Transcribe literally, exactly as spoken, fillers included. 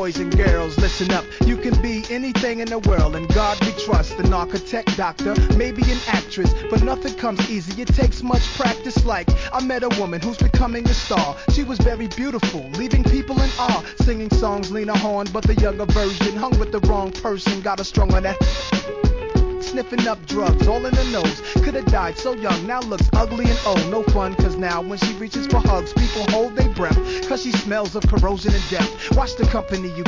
boys and girls, listen up. You can be anything in the world, and God we trust. An architect, doctor, maybe an actress, but nothing comes easy. It takes much practice. Like I met a woman who's becoming a star. She was very beautiful, leaving people in awe. Singing songs Lena Horne, but the younger version. Hung with the wrong person, got her strung on that. Sniffing up drugs, all in the nose. Could've died so young, now looks ugly and old. No fun, cause now when she reaches for hugs, people hold their breath, cause she smells of corrosion and death. Watch the company you